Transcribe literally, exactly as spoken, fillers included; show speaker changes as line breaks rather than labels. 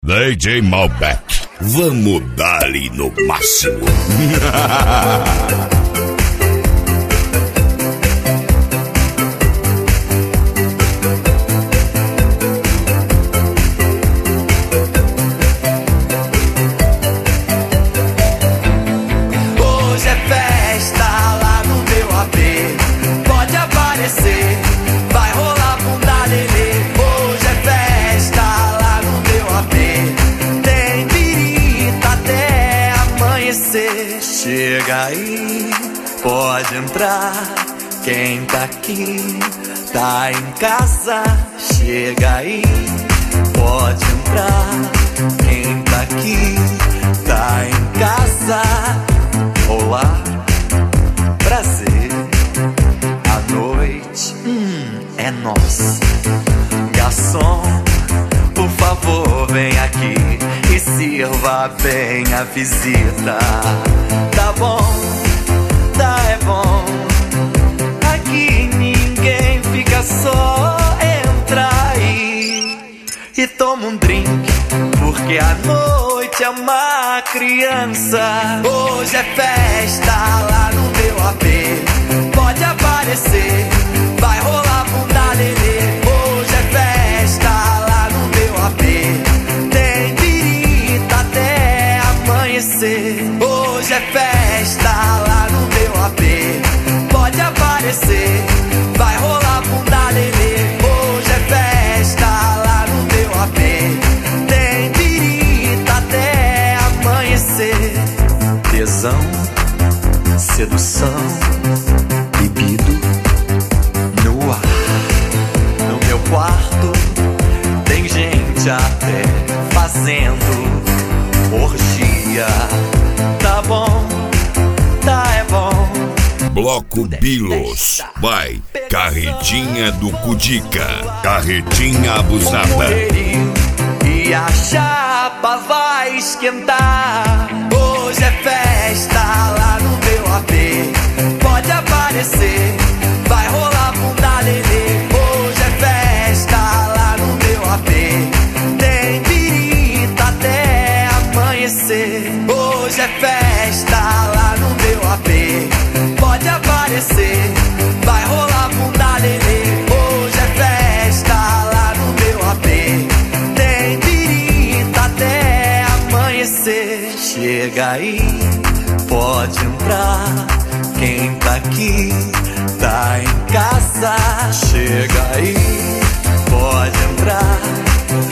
D J Malbec, vamos dar-lhe no máximo.
Hoje é festa lá no meu A P, pode aparecer, vai rolar bunda lelê. Hoje é festa lá no meu A P, tem pirita até amanhecer. Chega aí, pode entrar, quem tá aqui tá em casa. Chega aí, pode entrar, quem tá aqui tá em casa. Olá, prazer, a noite hum, é nossa. Garçom, por favor, vem aqui e sirva bem a visita. Tá bom, tá é bom, aqui ninguém fica só. Entra aí e toma um drink, porque a noite é uma criança. Hoje é festa lá no meu A P, pode aparecer, vai rolar bunda lelê. Hoje é festa lá no meu A P, tem pirita até amanhecer. Hoje é festa lá no meu A P, pode aparecer, vai rolar bunda lelê. Hoje é festa lá no meu A P, tem pirita até amanhecer. Tesão, sedução, bebido no ar. No meu quarto tem gente até fazendo orgia. Tá bom, tá é bom.
Bloco Bilos, vai, carretinha do Cudica, carretinha abusada.
E a chapa vai esquentar. Hoje é festa lá no meu A P, pode aparecer, vai rolar bunda lelê. Hoje é festa lá no meu A P, tem pirita até amanhecer. Hoje é festa lá no meu A P, pode aparecer, vai rolar bunda lelê. Hoje é festa lá no meu A P, tem pirita até amanhecer. Chega aí, pode entrar, quem tá aqui tá em casa. Chega aí, pode entrar,